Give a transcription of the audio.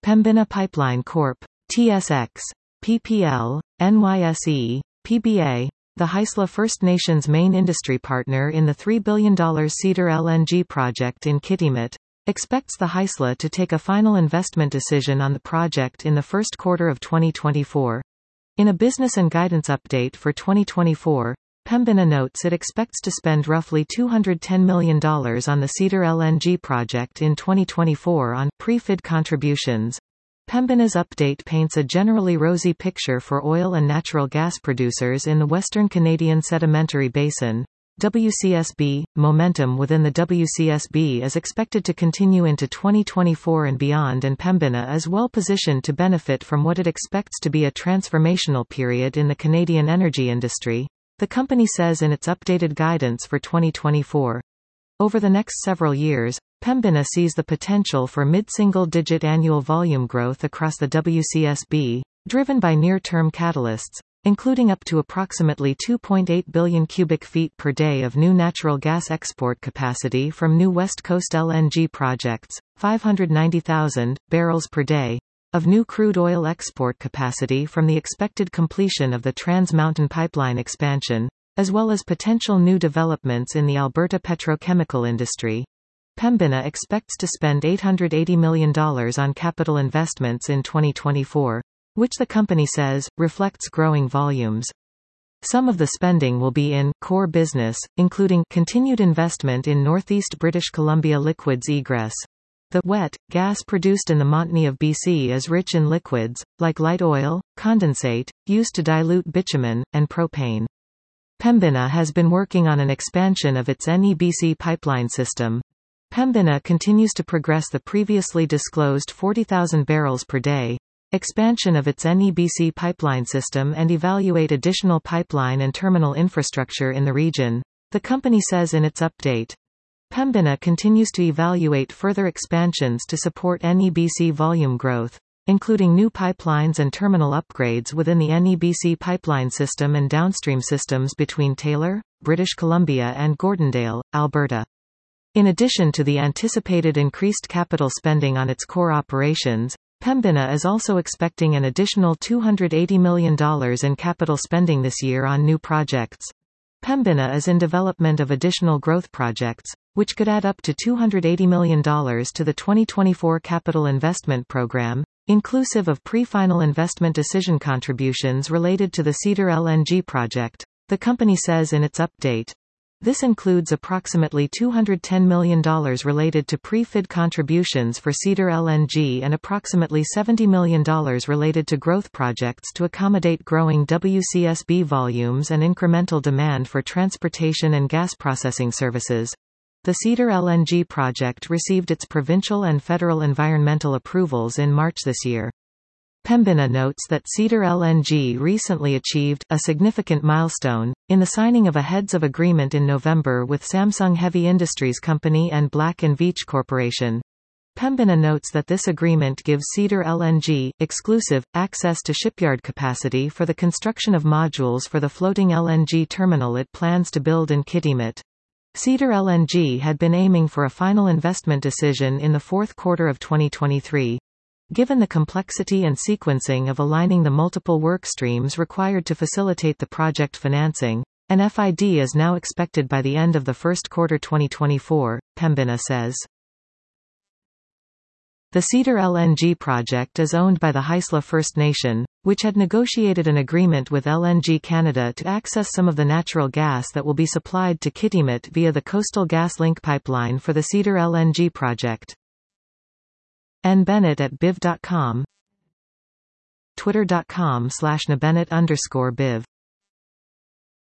Pembina Pipeline Corp., TSX, PPL, NYSE, PBA, the Haisla First Nations main industry partner in the $3 billion Cedar LNG project in Kitimat, expects the Haisla to take a final investment decision on the project in the first quarter of 2024. In a business and guidance update for 2024, Pembina notes it expects to spend roughly $210 million on the Cedar LNG project in 2024 on pre-FID contributions. Pembina's update paints a generally rosy picture for oil and natural gas producers in the Western Canadian Sedimentary Basin. WCSB momentum within the WCSB is expected to continue into 2024 and beyond, and Pembina is well positioned to benefit from what it expects to be a transformational period in the Canadian energy industry, the company says in its updated guidance for 2024. Over the next several years, Pembina sees the potential for mid-single-digit annual volume growth across the WCSB, driven by near-term catalysts, including up to approximately 2.8 billion cubic feet per day of new natural gas export capacity from new West Coast LNG projects, 590,000 barrels per day of new crude oil export capacity from the expected completion of the Trans Mountain Pipeline expansion, as well as potential new developments in the Alberta petrochemical industry. Pembina expects to spend $880 million on capital investments in 2024, which the company says reflects growing volumes. Some of the spending will be in core business, including continued investment in Northeast British Columbia liquids egress. The wet gas produced in the Montney of BC is rich in liquids, like light oil, condensate, used to dilute bitumen, and propane. Pembina has been working on an expansion of its NEBC pipeline system. Pembina continues to progress the previously disclosed 40,000 barrels per day expansion of its NEBC pipeline system and evaluate additional pipeline and terminal infrastructure in the region, the company says in its update. Pembina continues to evaluate further expansions to support NEBC volume growth, including new pipelines and terminal upgrades within the NEBC pipeline system and downstream systems between Taylor, British Columbia and Gordondale, Alberta. In addition to the anticipated increased capital spending on its core operations, Pembina is also expecting an additional $280 million in capital spending this year on new projects. Pembina is in development of additional growth projects, which could add up to $280 million to the 2024 capital investment program, inclusive of pre-final investment decision contributions related to the Cedar LNG project, the company says in its update. This includes approximately $210 million related to pre-FID contributions for Cedar LNG and approximately $70 million related to growth projects to accommodate growing WCSB volumes and incremental demand for transportation and gas processing services. The Cedar LNG project received its provincial and federal environmental approvals in March this year. Pembina notes that Cedar LNG recently achieved a significant milestone in the signing of a heads of agreement in November with Samsung Heavy Industries Company and Black & Veatch Corporation. Pembina notes that this agreement gives Cedar LNG exclusive access to shipyard capacity for the construction of modules for the floating LNG terminal it plans to build in Kitimat. Cedar LNG had been aiming for a final investment decision in the fourth quarter of 2023. Given the complexity and sequencing of aligning the multiple work streams required to facilitate the project financing, an FID is now expected by the end of the first quarter 2024, Pembina says. The Cedar LNG project is owned by the Haisla First Nation, which had negotiated an agreement with LNG Canada to access some of the natural gas that will be supplied to Kitimat via the Coastal GasLink pipeline for the Cedar LNG project. nbennett@biv.com, twitter.com/nbennett_biv